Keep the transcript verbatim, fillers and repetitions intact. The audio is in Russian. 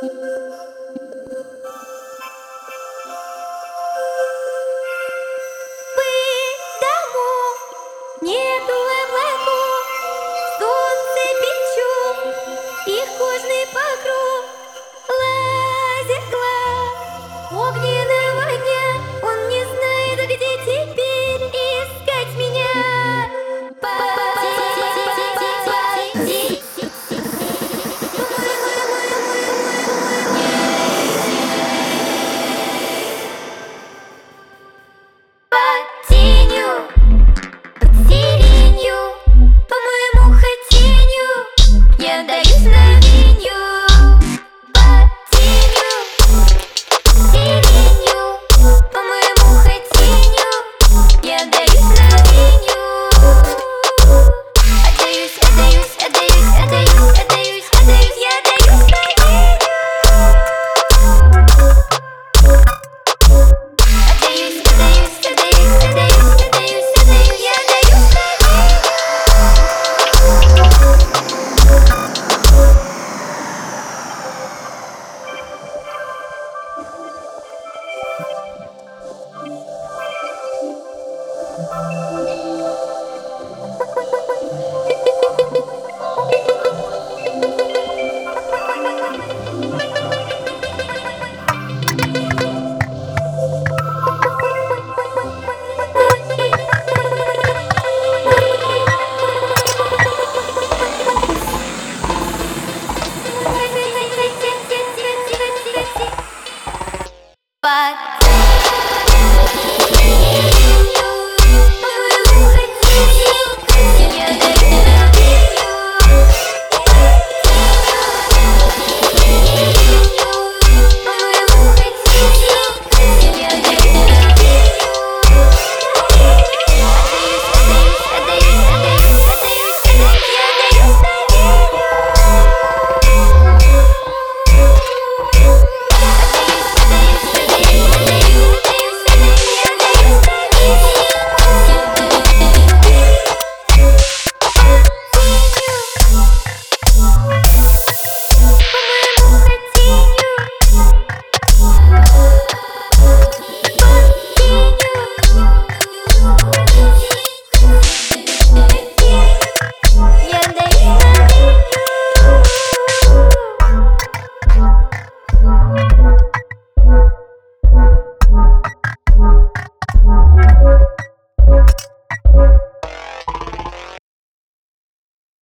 домов, нету левлеку, солнце печет, их кожный покров лазит глаз огненного дня. Он не знает, где теперь искать меня. Под тенью, под сиренью, по моему хотению я даюсь навенью. Под тенью, под сиренью, по моему хотению я даюсь навенью. Отдаюсь, отдаюсь, отдаюсь, отдаюсь, отдаюсь, отдаюсь, я даюсь навенью. Отдаюсь, отдаюсь, отдаюсь, отдаюсь, отдаюсь, отдаюсь, я даюсь навенью. Под